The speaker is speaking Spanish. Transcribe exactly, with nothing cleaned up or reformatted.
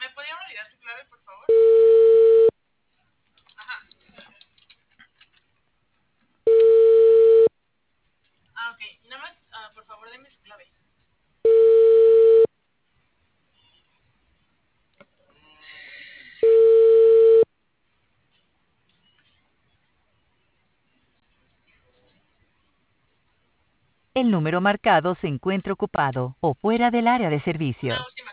podría validar su clave, por favor? Ajá. Ah, ok. Nada más, uh, por favor, deme su clave. El número marcado se encuentra ocupado o fuera del área de Una servicio. última